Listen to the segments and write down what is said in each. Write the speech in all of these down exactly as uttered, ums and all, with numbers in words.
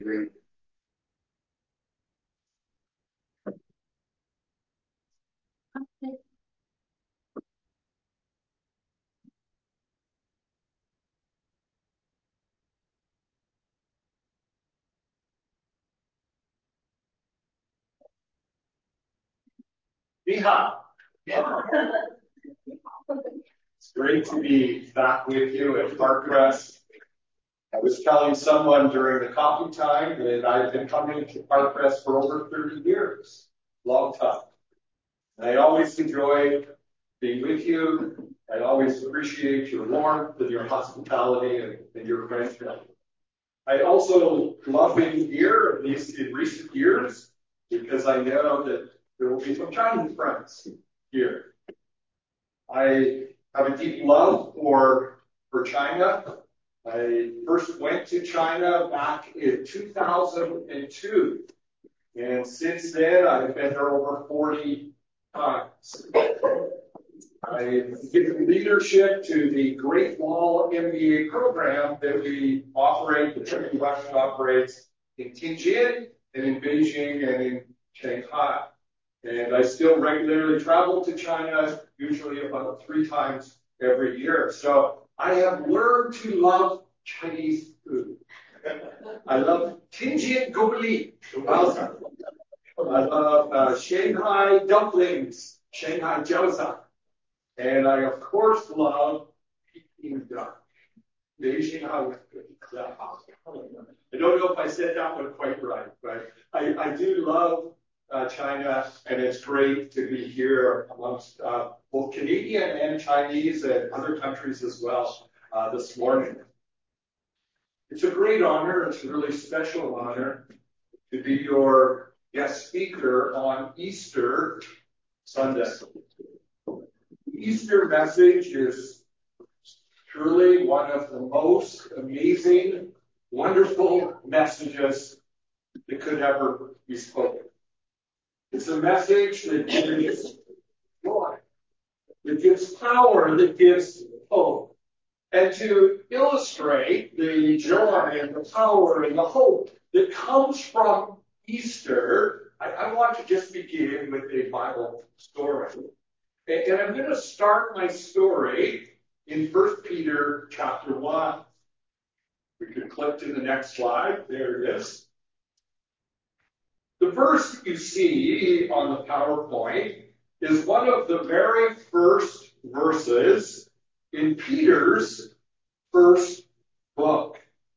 Miha. It's great to be back with you at Parkrest. I was telling someone during the coffee time that I've been coming to Parkrest for over thirty years. Long time. And I always enjoy being with you. I always appreciate your warmth and your hospitality and, and your friendship. I also love being here, at least in recent years, because I know that there will be some Chinese friends here. I have a deep love for, for China. I first went to China back in two thousand two. And since then, I've been there over forty times. I've given leadership to the Great Wall M B A program that we operate, the Trinity Western operates in Tianjin and in Beijing and in Shanghai. And I still regularly travel to China, usually about three times every year. So I have learned to love Chinese food. I love Tianjin Gobli, I love uh, Shanghai dumplings, Shanghai jiaoza. And I, of course, love Peking duck. Beijing, I don't know if I said that one quite right, but I, I do love uh, China, and it's great to be here amongst uh, both Canadian and Chinese and other countries as well uh, this morning. It's a great honor. It's a really special honor to be your guest speaker on Easter Sunday. The Easter message is truly one of the most amazing, wonderful messages that could ever be spoken. It's a message that gives joy, that gives power, that gives hope. And to illustrate the joy and the power and the hope that comes from Easter, I, I want to just begin with a Bible story. And, and I'm going to start my story in First Peter chapter one. We could click to the next slide. There it is. The verse you see on the PowerPoint is one of the very first verses in Peter's first book.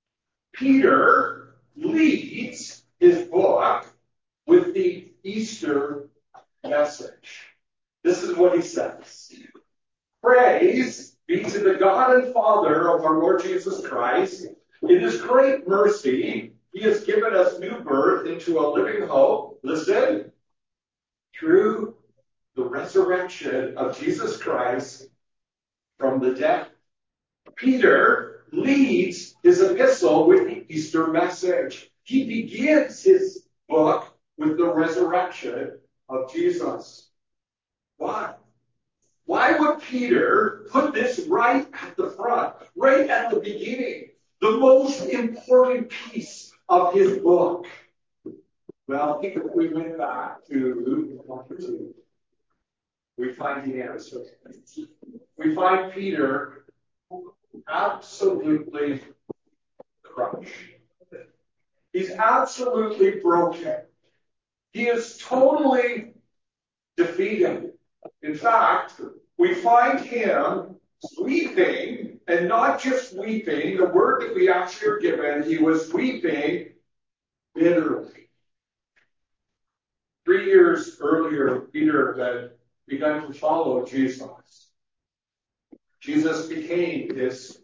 Peter leads his book with the Easter message. This is what he says. Praise be to the God and Father of our Lord Jesus Christ. In his great mercy, he has given us new birth into a living hope. Listen, through the resurrection of Jesus Christ from the dead. Peter leads his epistle with the Easter message. He begins his book with the resurrection of Jesus. Why? Why would Peter put this right at the front, right at the beginning, the most important piece of his book? Well, if we went back to Luke one two, we find the answer. We find Peter absolutely crushed. He's absolutely broken. He is totally defeated. In fact, we find him weeping, and not just weeping. The word that we actually are given, he was weeping bitterly. Three years earlier, Peter had begun to follow Jesus. Jesus became his.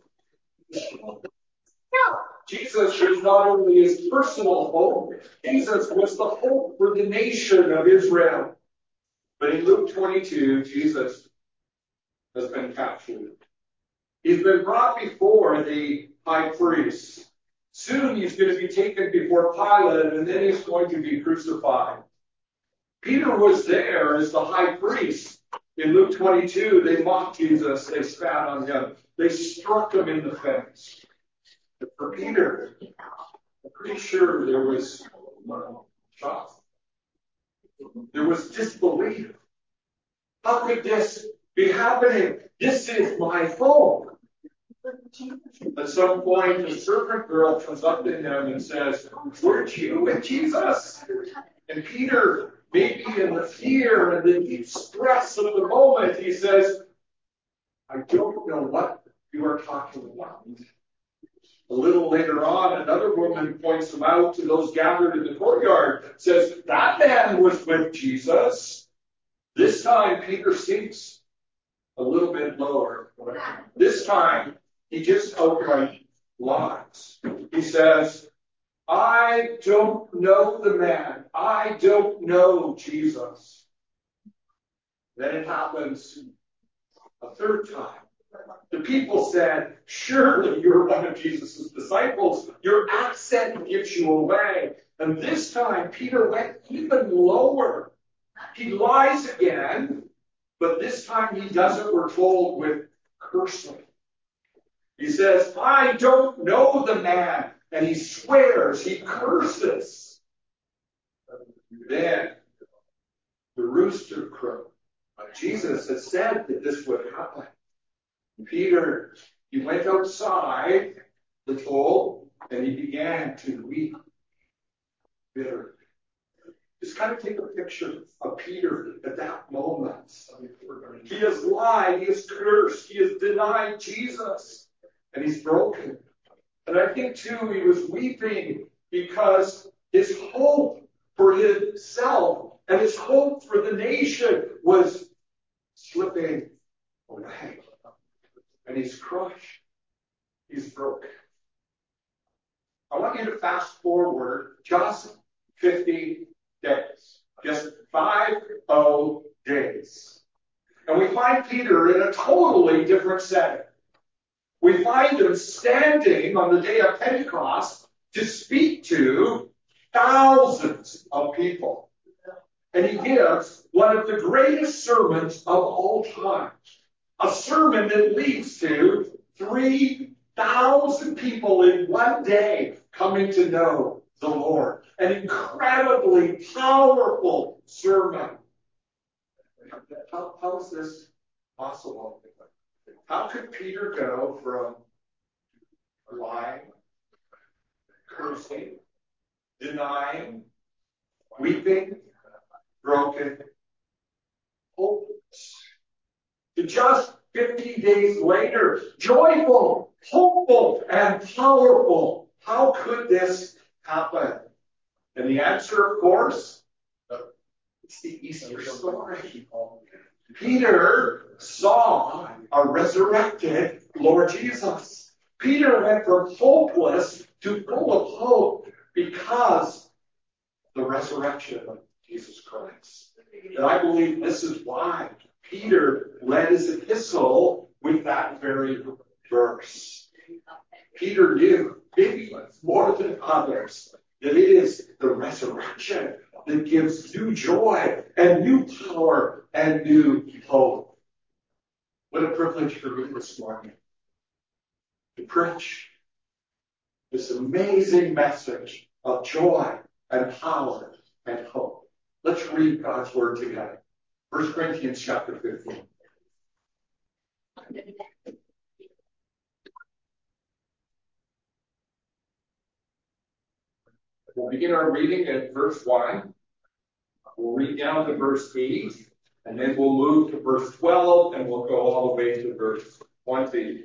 Jesus was not only his personal hope, Jesus was the hope for the nation of Israel. But in Luke twenty-two, Jesus has been captured. He's been brought before the high priest. Soon he's going to be taken before Pilate, and then he's going to be crucified. Peter was there as the high priest. In Luke twenty-two, they mocked Jesus. They spat on him. They struck him in the face. But for Peter, the Pretty sure there was shock. There was disbelief. How could this be happening? This is my home. At some point, the servant girl comes up to him and says, "Weren't you with Jesus?" And Peter, maybe in the fear and the deep stress of the moment, he says, "I don't know what you are talking about." A little later on, another woman points him out to those gathered in the courtyard, says, "That man was with Jesus." This time, Peter sinks a little bit lower. This time, he just outright lies. He says, "I don't know the man. I don't know Jesus." Then it happens a third time. The people said, "Surely you're one of Jesus' disciples. Your accent gives you away." And this time, Peter went even lower. He lies again, but this time he does it, we're told, with cursing. He says, "I don't know the man." And he swears, he curses. Then the rooster crowed. Jesus had said that this would happen. Peter, he went outside, we're told, and he began to weep bitterly. Just kind of take a picture of Peter at that moment. He has lied, he has cursed, he has denied Jesus, and he's broken. And I think, too, he was weeping because his hope for himself and his hope for the nation was slipping away. And he's crushed. He's broken. I want you to fast forward just fifty days. Just five oh days. And we find Peter in a totally different setting. We find him standing on the day of Pentecost to speak to thousands of people. And he gives one of the greatest sermons of all time. A sermon that leads to three thousand people in one day coming to know the Lord. An incredibly powerful sermon. How, how is this possible? How could Peter go from lying, cursing, denying, weeping, broken, hopeless, to just fifty days later, joyful, hopeful, and powerful? How could this happen? And the answer, of course, it's the Easter story. Peter saw a resurrected Lord Jesus. Peter went from hopeless to full of hope because of the resurrection of Jesus Christ. And I believe this is why Peter led his epistle with that very verse. Peter knew, maybe more than others, that it is the resurrection that gives new joy and new power and new hope. What a privilege for me this morning to preach this amazing message of joy and power and hope. Let's read God's word together. First Corinthians chapter fifteen. We'll begin our reading at verse one. We'll read down to verse eight, and then we'll move to verse twelve, and we'll go all the way to verse twenty.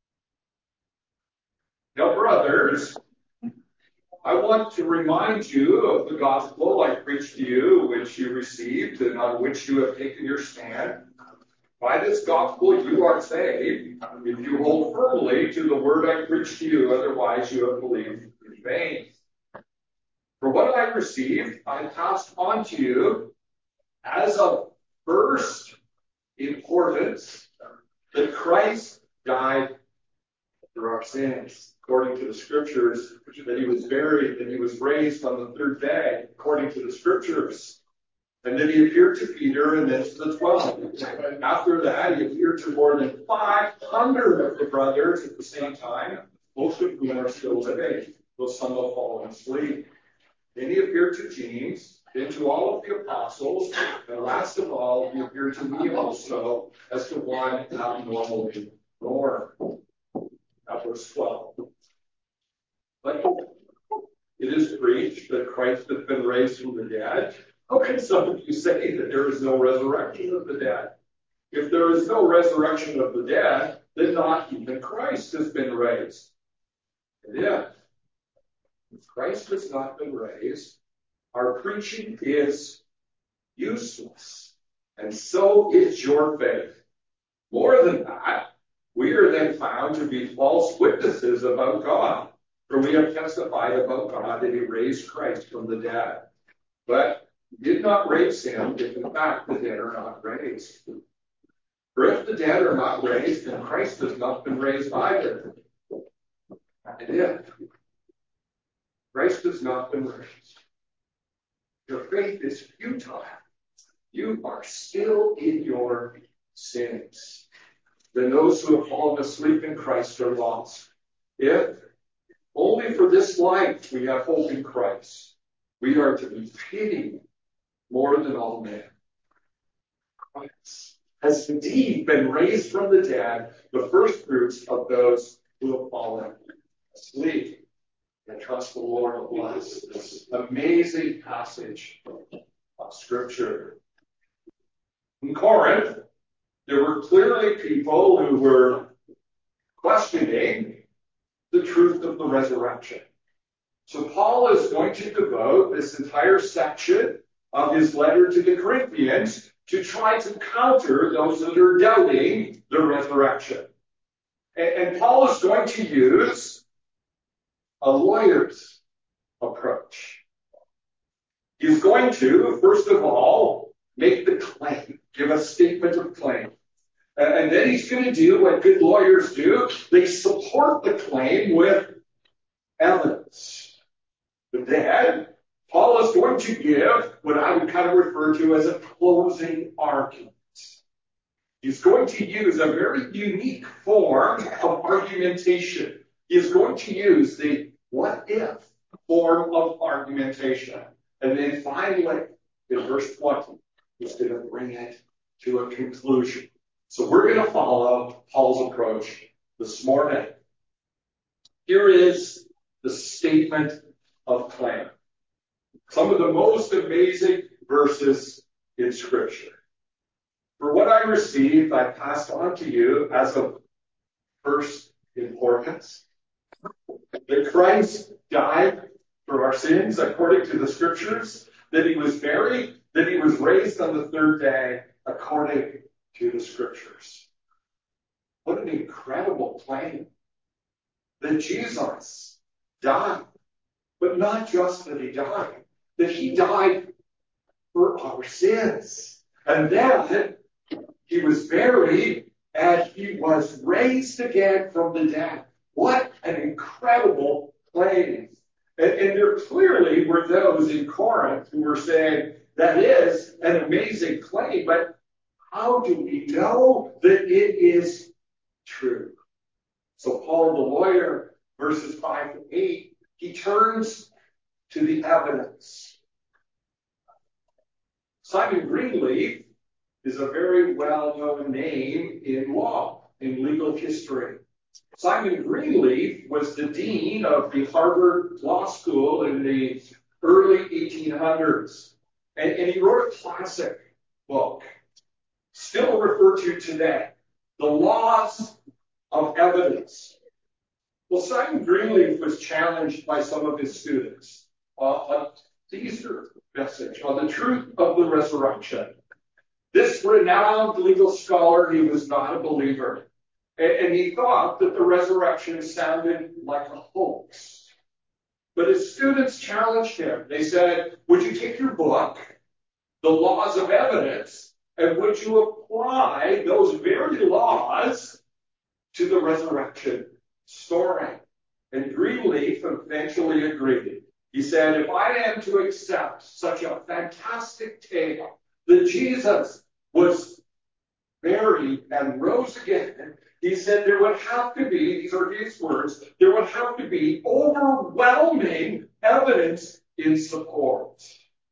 Now, brothers, I want to remind you of the gospel I preached to you, which you received and on which you have taken your stand. By this gospel you are saved, if you hold firmly to the word I preached to you, otherwise you have believed in vain. For what I received, I passed on to you as of first importance, that Christ died for our sins, according to the scriptures, that he was buried, that he was raised on the third day, according to the scriptures, and then he appeared to Peter and then to the twelve. After that, he appeared to more than five hundred of the brothers at the same time, most of whom are still living, though some have fallen asleep. Then he appeared to James, then to all of the apostles, and last of all, he appeared to me also as to one abnormally born. Now, verse twelve. But it is preached that Christ has been raised from the dead. How can some of you say that there is no resurrection of the dead? If there is no resurrection of the dead, then not even Christ has been raised. And if Christ has not been raised, our preaching is useless, and so is your faith. More than that, we are then found to be false witnesses about God, for we have testified about God that he raised Christ from the dead. But he did not raise him if in fact the dead are not raised. For if the dead are not raised, then Christ has not been raised either. And if Christ has not been raised, your faith is futile. You are still in your sins. Then those who have fallen asleep in Christ are lost. If only for this life we have hope in Christ, we are to be pitied more than all men. Christ has indeed been raised from the dead, the first fruits of those who have fallen asleep. I trust the Lord will bless this amazing passage of Scripture. In Corinth, there were clearly people who were questioning the truth of the resurrection. So Paul is going to devote this entire section of his letter to the Corinthians to try to counter those that are doubting the resurrection. And, and Paul is going to use a lawyer's approach. He's going to, first of all, make the claim, give a statement of claim. And then he's going to do what good lawyers do. They support the claim with evidence. But then, Paul is going to give what I would kind of refer to as a closing argument. He's going to use a very unique form of argumentation. He's going to use the what if form of argumentation. And then finally, in verse twenty, he's going to bring it to a conclusion. So we're going to follow Paul's approach this morning. Here is the statement of claim. Some of the most amazing verses in Scripture. For what I received, I passed on to you as of first importance. That Christ died for our sins according to the Scriptures, that he was buried, that he was raised on the third day according to the Scriptures. What an incredible claim. That Jesus died, but not just that he died, that he died for our sins. And then he was buried and he was raised again from the dead. What an incredible claim. And, and there clearly were those in Corinth who were saying, that is an amazing claim, but how do we know that it is true? So Paul the lawyer, verses five to eight, he turns to the evidence. Simon Greenleaf is a very well-known name in law, in legal history. Simon Greenleaf was the dean of the Harvard Law School in the early eighteen hundreds. And, and he wrote a classic book, still referred to today, The Laws of Evidence. Well, Simon Greenleaf was challenged by some of his students uh, on Caesar's message, on the truth of the resurrection. This renowned legal scholar, he was not a believer. And, and he thought that the resurrection sounded like a hoax. But his students challenged him. They said, would you take your book, The Laws of Evidence, and would you apply those very laws to the resurrection story? And Greenleaf eventually agreed. He said, if I am to accept such a fantastic tale that Jesus was buried and rose again, He said there would have to be, these are his words, there would have to be overwhelming evidence in support.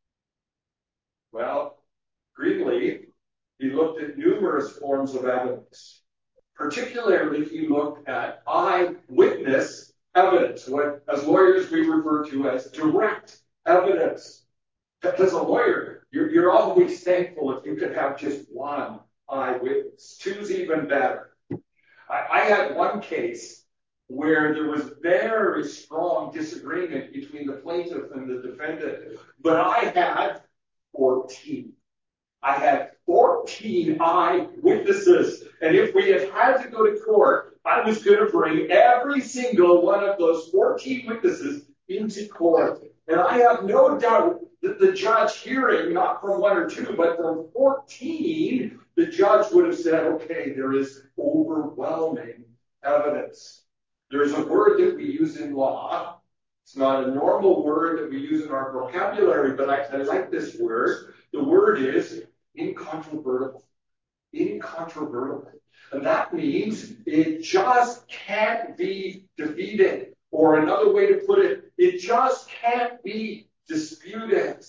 Well, Greenleaf, he looked at numerous forms of evidence. Particularly, he looked at eyewitness evidence, what as lawyers we refer to as direct evidence. As a lawyer, you're, you're always thankful if you can have just one eyewitness. Two's even better. I, I had one case where there was very strong disagreement between the plaintiff and the defendant, but I had fourteen. I had fourteen eyewitnesses, and if we had had to go to court, I was going to bring every single one of those fourteen witnesses into court. And I have no doubt that the judge hearing, not from one or two, but from fourteen, the judge would have said, okay, there is overwhelming evidence. There's a word that we use in law. It's not a normal word that we use in our vocabulary, but I, I like this word. The word is incontrovertible. Incontrovertible. And that means it just can't be defeated. Or another way to put it, it just can't be disputed.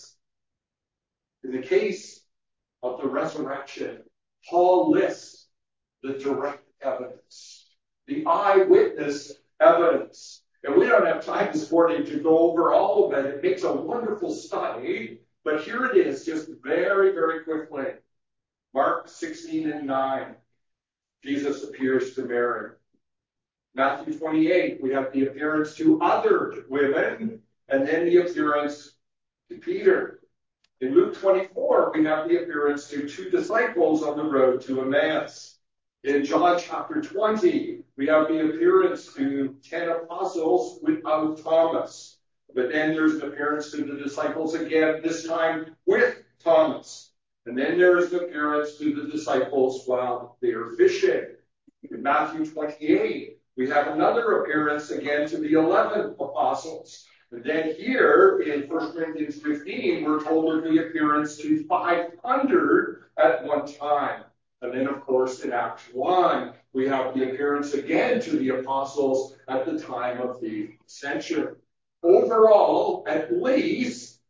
In the case of the resurrection, Paul lists the direct evidence, the eyewitness evidence. And we don't have time this morning to go over all of it. It makes a wonderful study. But here it is, just very, very quickly. Mark sixteen and nine. Jesus appears to Mary. Matthew twenty-eight, we have the appearance to other women, and then the appearance to Peter. In Luke twenty-four, we have the appearance to two disciples on the road to Emmaus. In John chapter twenty, we have the appearance to ten apostles without Thomas. But then there's an appearance to the disciples again, this time with Thomas. And then there is an appearance to the disciples while they are fishing. In Matthew twenty-eight, we have another appearance again to the eleven apostles. And then here in First Corinthians fifteen, we're told of the appearance to five hundred at one time. And then, of course, in Acts one, we have the appearance again to the apostles at the time of the ascension. Overall, at least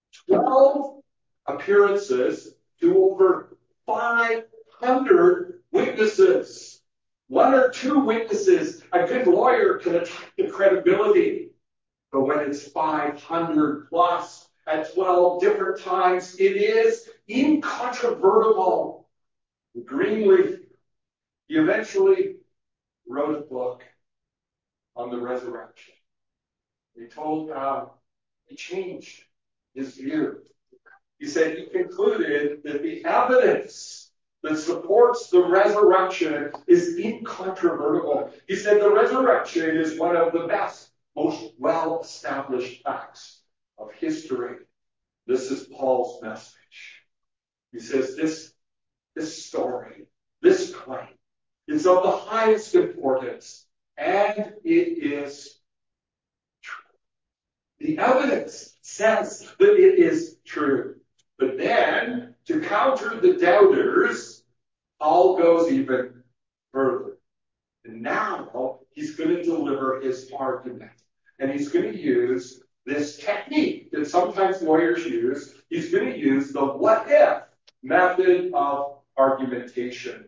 twelve appearances to over five hundred witnesses. One or two witnesses, a good lawyer can attack the credibility. But when it's five hundred plus at twelve different times, it is incontrovertible. Greenleaf, he eventually wrote a book on the resurrection. He told how he changed his view. He said he concluded that the evidence that supports the resurrection is incontrovertible. He said the resurrection is one of the best, most well-established facts of history. This is Paul's message. He says this, this story, this claim is of the highest importance, and it is true. The evidence says that it is true. But then, to counter the doubters, Paul goes even further. And now, he's going to deliver his argument. And he's going to use this technique that sometimes lawyers use. He's going to use the what-if method of argumentation.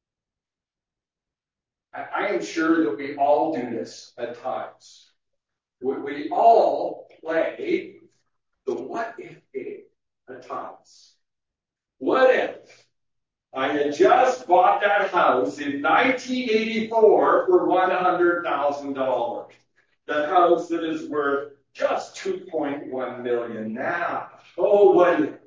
I, I am sure that we all do this at times. We, we all play the what-if game at times. What if I had just bought that house in nineteen eighty-four for one hundred thousand dollars? That house that is worth just two point one million dollars now. Oh, what if?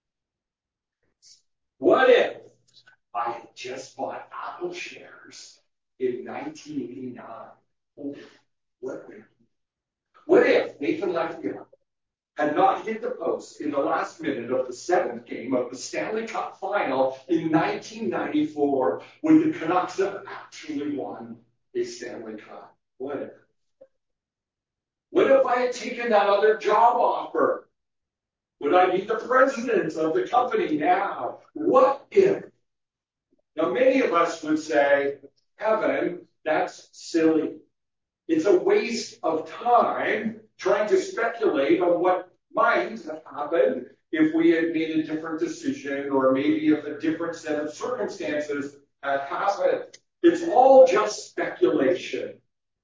What if I had just bought Apple shares in nineteen eighty-nine? Oh, what if? What if Nathan Leffier had not hit the post in the last minute of the seventh game of the Stanley Cup final in nineteen ninety-four, when the Canucks have actually won a Stanley Cup? What if? What if I had taken that other job offer? Would I be the president of the company now? What if? Now, many of us would say, heaven, that's silly. It's a waste of time trying to speculate on what might have happened if we had made a different decision, or maybe if a different set of circumstances had happened. It's all just speculation.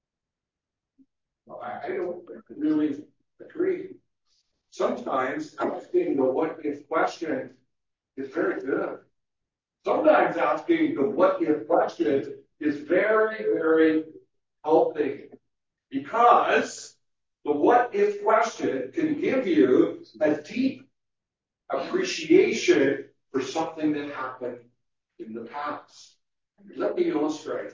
Well, I, I don't really agree. Sometimes asking the what if question is very good. Sometimes asking the what if question is very, very healthy, because the what if question can give you a deep appreciation for something that happened in the past. Let me illustrate.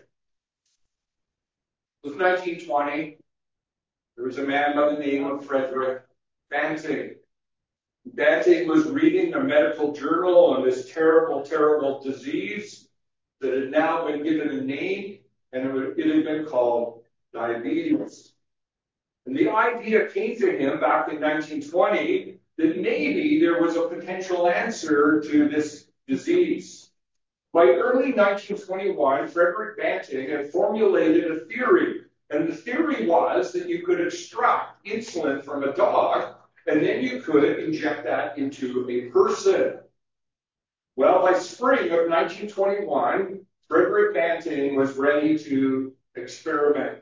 It was nineteen twenty. There was a man by the name of Frederick Banting. Banting was reading a medical journal on this terrible, terrible disease that had now been given a name, and it had been called diabetes. And the idea came to him back in nineteen twenty that maybe there was a potential answer to this disease. By early nineteen twenty-one, Frederick Banting had formulated a theory. And the theory was that you could extract insulin from a dog, and then you could inject that into a person. Well, by spring of nineteen twenty-one, Frederick Banting was ready to experiment.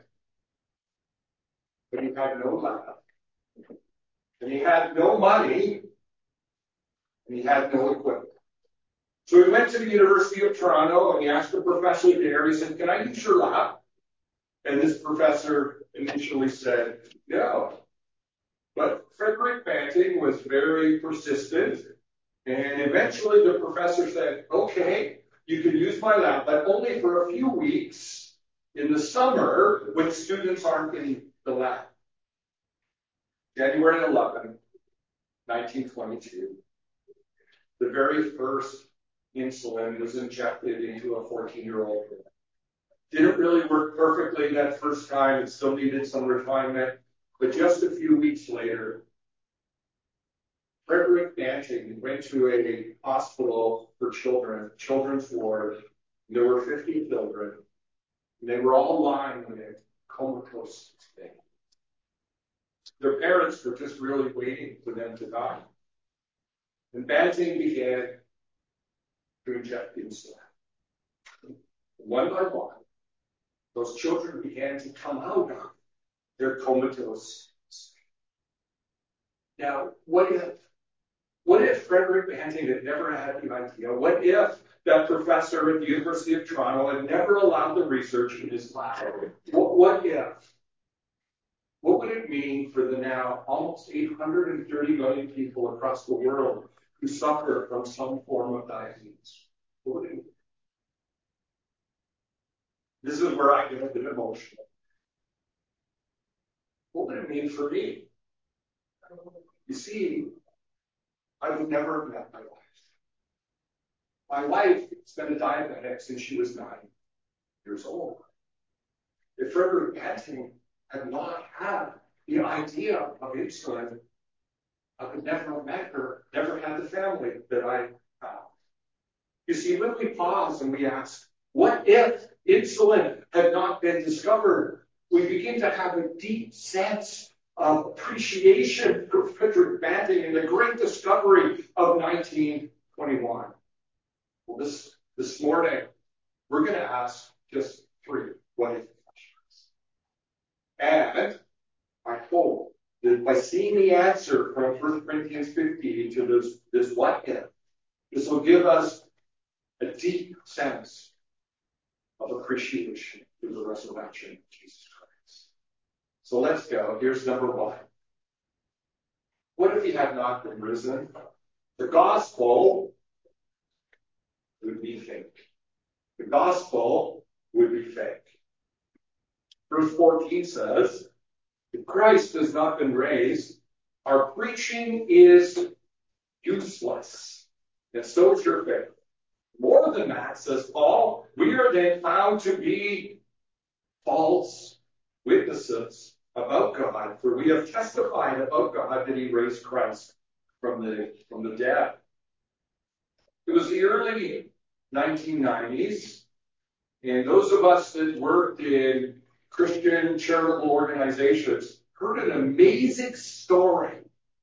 But he had no lab, and he had no money, and he had no equipment. So he went to the University of Toronto, and he asked the professor there, he said, "Can I use your lab?" And this professor initially said, "No." But Frederick Banting was very persistent, and eventually the professor said, "Okay, you can use my lab, but only for a few weeks in the summer when students aren't in the lab." January eleventh, nineteen twenty-two, the very first insulin was injected into a fourteen-year-old girl. Didn't really work perfectly that first time. It still needed some refinement. But just a few weeks later, Frederick Banting went to a hospital for children, children's ward. There were fifty children, and they were all lying in a comatose state. Their parents were just really waiting for them to die. And Banting began to inject insulin. One by one, those children began to come out of their comatose state. Now, what if, what if Frederick Banting had never had the idea? What if that professor at the University of Toronto had never allowed the research in his lab? What, what if? What would it mean for the now almost eight hundred thirty million people across the world who suffer from some form of diabetes? What would it mean? This is where I get a bit emotional. What would it mean for me? You see, I would never have met my wife. My wife has been a diabetic since she was nine years old. If Frederick Banting had not had the idea of insulin, I would never have met her, never had the family that I have. You see, when we pause and we ask, what if insulin had not been discovered? We begin to have a deep sense of appreciation for Frederick Banting and the great discovery of nineteen twenty-one. Well, this, this morning, we're going to ask just three what if questions. And I hope that by seeing the answer from First Corinthians fifteen to this, this what if, this will give us a deep sense of appreciation for the resurrection of Jesus Christ. So let's go. Here's number one. What if he had not been risen? The gospel would be fake. The gospel would be fake. Verse fourteen says, if Christ has not been raised, our preaching is useless, and so is your faith. More than that, says Paul, we are then found to be false witnesses about God, for we have testified about God that he raised Christ from the, from the dead. It was the early nineteen nineties, And those of us that worked in Christian charitable organizations heard an amazing story.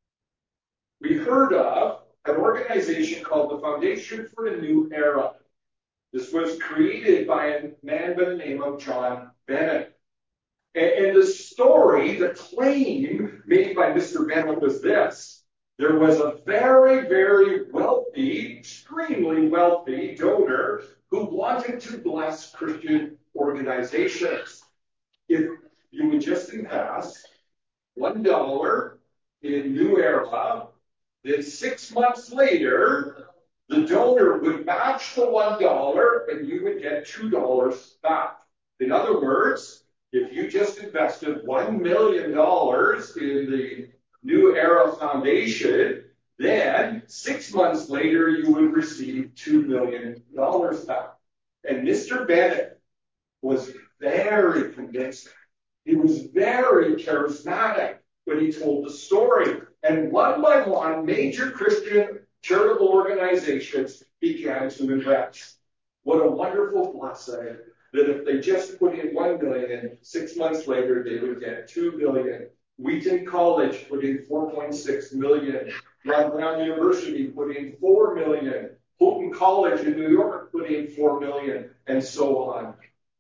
We heard of an organization called the Foundation for a New Era. This was created by a man by the name of John Bennett. And the story, the claim made by Mister Bennett was this. There was a very, very wealthy, extremely wealthy donor who wanted to bless Christian organizations. If you would just invest one dollar in New Era, then six months later, the donor would match the one dollar and you would get two dollars back. In other words, if you just invested one million dollars in the New Era Foundation, then six months later you would receive two million dollars back. And Mister Bennett was very convincing. He was very charismatic when he told the story. And one by one, major Christian charitable organizations began to invest. What a wonderful blessing that if they just put in one million, six months later they would get two million. Wheaton College put in four point six million. John Brown University put in four million. Houghton College in New York put in four million, and so on.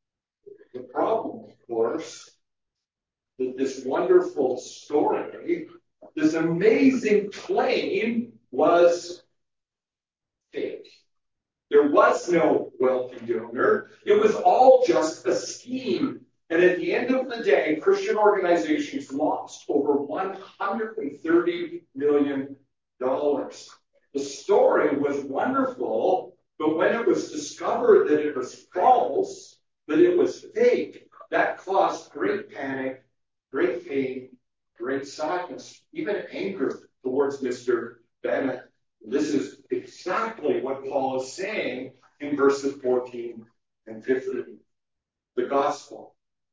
The problem, of course, that this wonderful story, this amazing claim was fake. There was no wealthy donor. It was all just a scheme. And at the end of the day, Christian organizations lost over one hundred thirty million dollars. The story was wonderful, but when it was discovered that it was false, that it was fake, that caused great panic, great pain, great sadness, even anger towards Mister Bennett. This is exactly what Paul is saying in verses fourteen and fifteen. The gospel,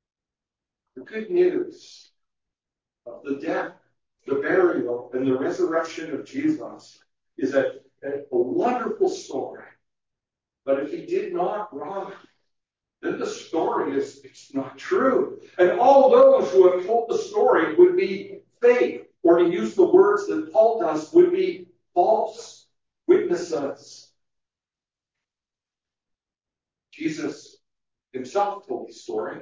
the good news of the death, the burial, and the resurrection of Jesus is a, a wonderful story. But if he did not rise, then the story is it's not true. And all those who have told the story would be fake, or to use the words that Paul does, would be false witnesses. Jesus himself told the story.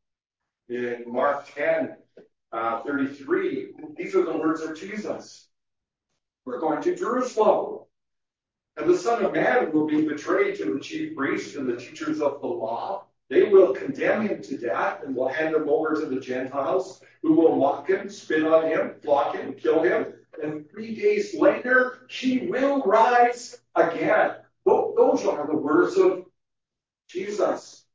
In Mark ten, uh, thirty-three, these are the words of Jesus. We're going to Jerusalem, and the Son of Man will be betrayed to the chief priests and the teachers of the law. They will condemn him to death and will hand him over to the Gentiles, who will mock him, spit on him, flog him, kill him. And three days later, he will rise again. Those are the words of Jesus.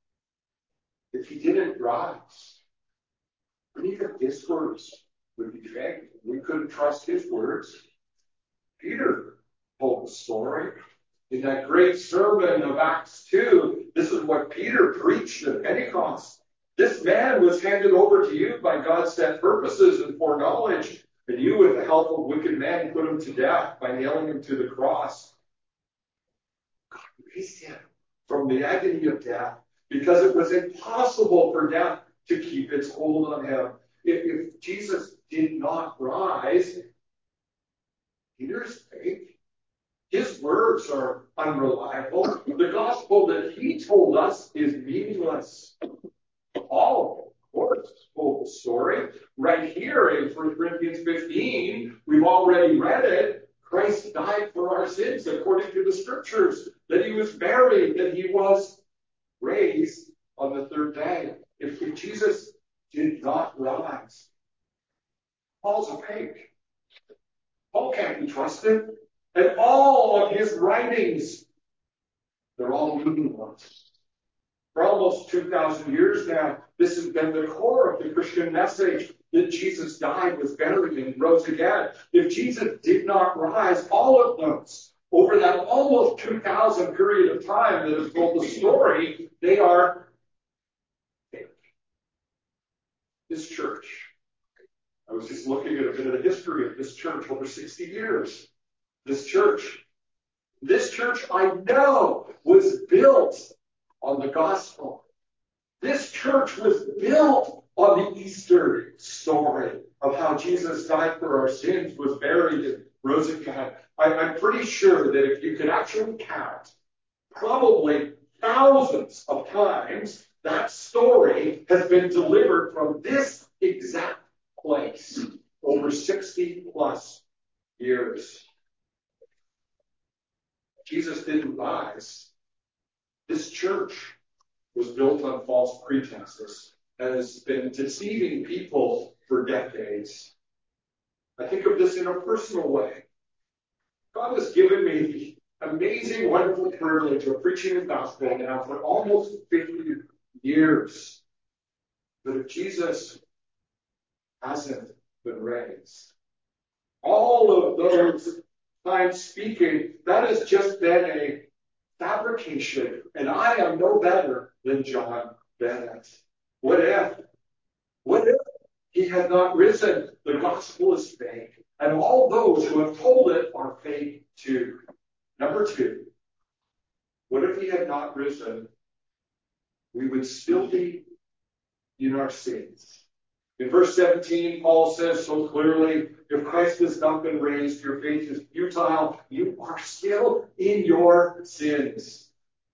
If he didn't rise, even his words would be fake. We couldn't trust his words. Peter told the story. In that great sermon of Acts two, this is what Peter preached at Pentecost. This man was handed over to you by God's set purposes and foreknowledge, and you, with the help of wicked men, put him to death by nailing him to the cross. God raised him from the agony of death because it was impossible for death to keep its hold on him. If, if Jesus did not rise, Peter's fake. His words are unreliable. The gospel that he told us is meaningless. Paul, of course, told the story. Right here in First Corinthians fifteen, we've already read it. Christ died for our sins according to the scriptures, that he was buried, that he was raised on the third day. If, if Jesus did not rise, Paul's a fake. Paul can't be trusted. And all of his writings, they're all meaningless. For almost two thousand years now, this has been the core of the Christian message, that Jesus died, was buried, and rose again. If Jesus did not rise, all of those, over that almost two thousand period of time that has told the story, they are fake. This church, I was just looking at a bit of the history of this church over sixty years. This church, this church I know was built on the gospel. This church was built on the Easter story of how Jesus died for our sins, was buried, and rose again. I, I'm pretty sure that if you could actually count, probably thousands of times, that story has been delivered from this exact place over sixty plus years. Jesus didn't rise. This church was built on false pretenses and has been deceiving people for decades. I think of this in a personal way. God has given me the amazing, wonderful privilege of preaching the gospel now for almost fifty years. But if Jesus hasn't been raised, all of those times speaking, that has just been a fabrication, and I am no better than John Bennett. What if? What if he had not risen? The gospel is fake, and all those who have told it are fake too. Number two, what if he had not risen? We would still be in our sins. In verse seventeen, Paul says so clearly, if Christ has not been raised, your faith is futile. You are still in your sins.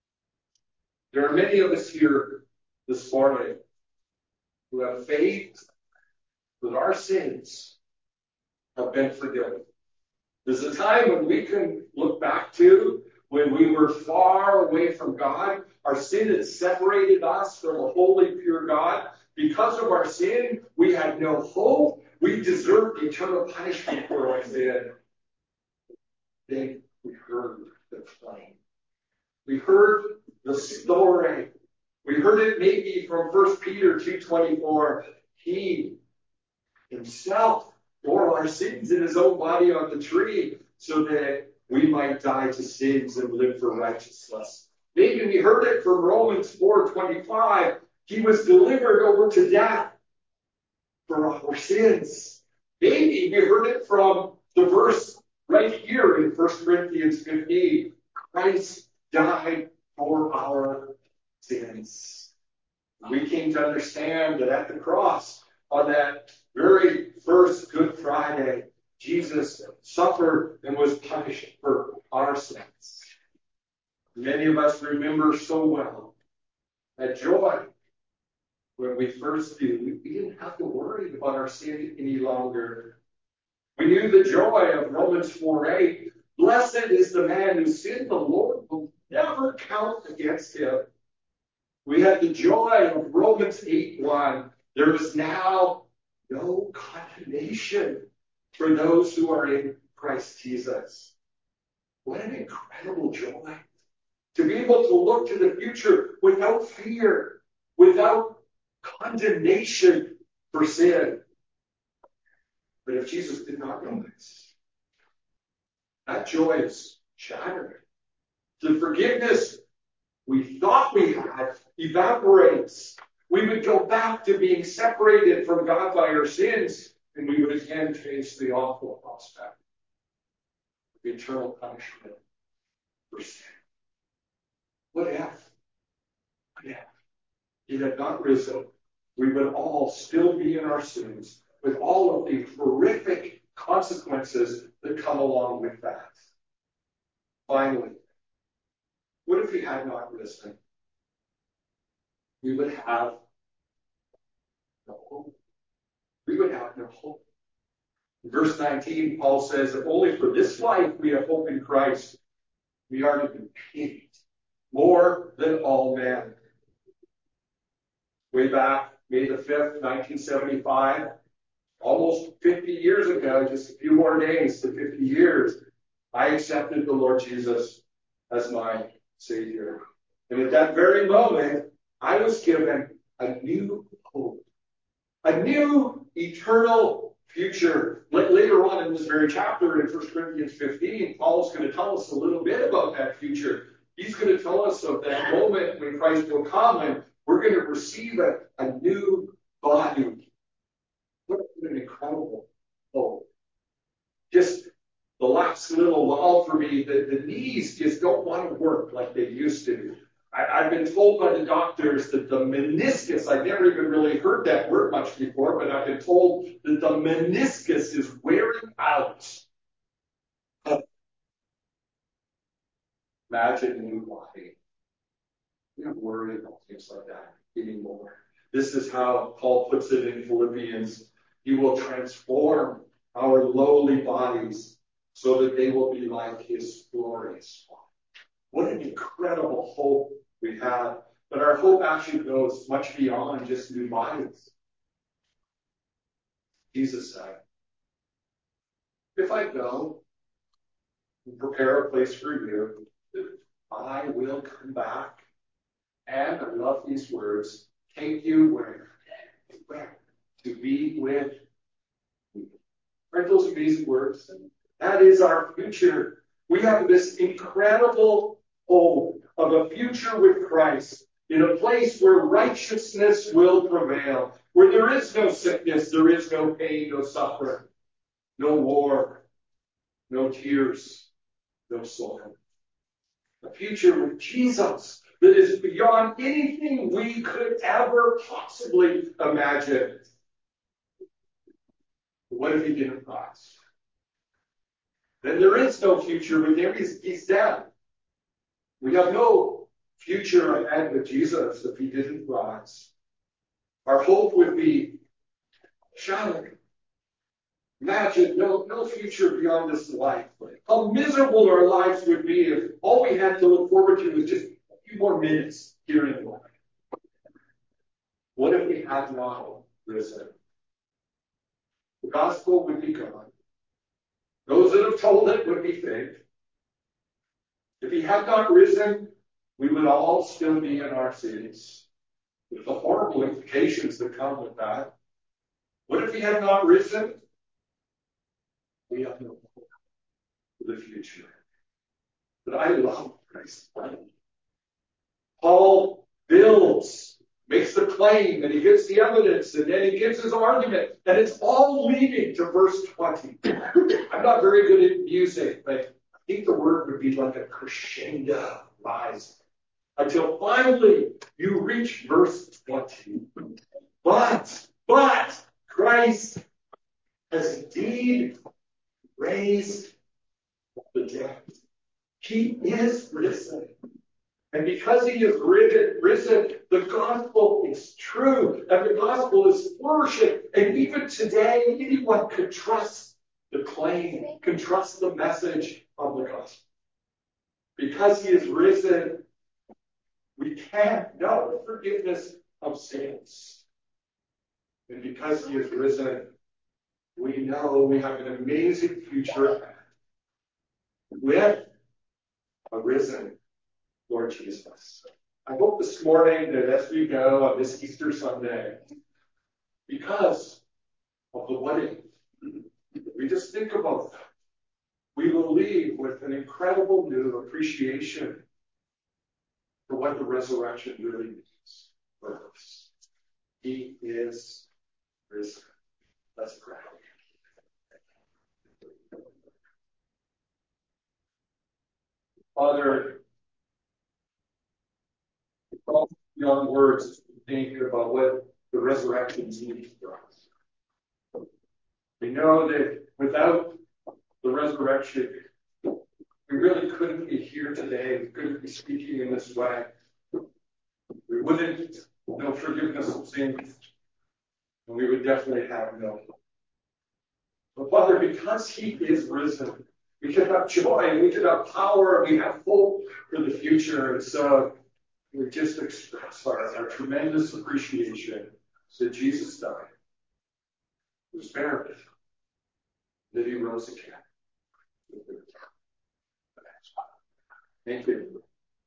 There are many of us here this morning who have faith that our sins have been forgiven. There's a time when we can look back to when we were far away from God. Our sin had separated us from a holy, pure God. Because of our sin, we had no hope. We deserved eternal punishment for our sin. Then we heard the claim. We heard the story. We heard it maybe from First Peter two twenty-four. He himself bore our sins in his own body on the tree so that we might die to sins and live for righteousness. Maybe we heard it from Romans four twenty-five. He was delivered over to death for our sins. Maybe we heard it from the verse right here in First Corinthians fifteen. Christ died for our sins. We came to understand that at the cross, on that very first Good Friday, Jesus suffered and was punished for our sins. Many of us remember so well that joy when we first knew we didn't have to worry about our sin any longer. We knew the joy of Romans four eight. Blessed is the man whose sin the Lord will never count against him. We had the joy of Romans eight one. There is now no condemnation for those who are in Christ Jesus. What an incredible joy. To be able to look to the future without fear, without condemnation for sin. But if Jesus did not know this, that joy is shattered. The forgiveness we thought we had evaporates. We would go back to being separated from God by our sins, and we would again face the awful prospect of eternal punishment for sin. What if? What if he had not risen? We would all still be in our sins with all of the horrific consequences that come along with that. Finally, what if he had not risen? We would have no hope. We would have no hope. In verse nineteen, Paul says, if only for this life we have hope in Christ, we are to be pitied more than all men. Way back, May the fifth, nineteen seventy-five, almost fifty years ago, just a few more days to fifty years, I accepted the Lord Jesus as my Savior. And at that very moment, I was given a new hope, a new eternal future. Later on in this very chapter in First Corinthians fifteen, Paul's going to tell us a little bit about that future. He's going to tell us of that moment when Christ will come and we're going to receive a, a new body. What an incredible hope. Just the last little while for me, the, the knees just don't want to work like they used to. I, I've been told by the doctors that the meniscus, I've never even really heard that word much before, but I've been told that the meniscus is wearing out. Imagine a new body. We don't worry about things like that anymore. This is how Paul puts it in Philippians. He will transform our lowly bodies so that they will be like his glorious body. What an incredible hope we have. But our hope actually goes much beyond just new bodies. Jesus said, if I go and prepare a place for you, I will come back. And I love these words, take you where? Where? To be with me. Aren't those amazing words? That is our future. We have this incredible hope of a future with Christ in a place where righteousness will prevail, where there is no sickness, there is no pain, no suffering, no war, no tears, no sorrow. A future with Jesus that is beyond anything we could ever possibly imagine. What if he didn't rise? Then there is no future with him. He's, he's dead. We have no future ahead with Jesus if he didn't rise. Our hope would be shattered. Imagine no, no future beyond this life. How miserable our lives would be if all we had to look forward to was just a few more minutes here in life. What if we had not risen? The gospel would be gone. Those that have told it would be fake. If he had not risen, we would all still be in our sins, with the horrible implications that come with that. What if he had not risen? We have no hope for the future. But I love Christ's plan. Paul builds, makes the claim, and he gives the evidence, and then he gives his argument, and it's all leading to verse twenty. I'm not very good at music, but I think the word would be like a crescendo rise. Until finally you reach verse twenty. But, but, Christ has indeed raised the dead. He is risen. And because he is risen, risen, the gospel is true. And the gospel is flourishing. And even today, anyone can trust the claim, can trust the message of the gospel. Because he is risen, we can know forgiveness of sins. And because he is risen, we know we have an amazing future ahead with a risen Lord Jesus. I hope this morning that as we go on this Easter Sunday, because of the wedding, we just think about that. We will leave with an incredible new appreciation for what the resurrection really means for us. He is risen. Let's pray. Father, beyond words, thinking about what the resurrection means for us. We know that without the resurrection, we really couldn't be here today. We couldn't be speaking in this way. We wouldn't know forgiveness of sins. And we would definitely have no hope. But Father, because he is risen, we can have joy, we can have power, we have hope for the future. And so we just express our, our tremendous appreciation that Jesus died, he was buried, that he rose again. Thank you.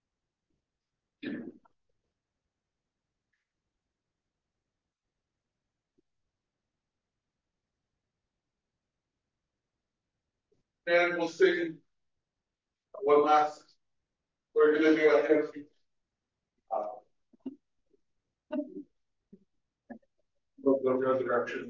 And we'll sing one last. We're going to do a hymn uh, of the resurrection.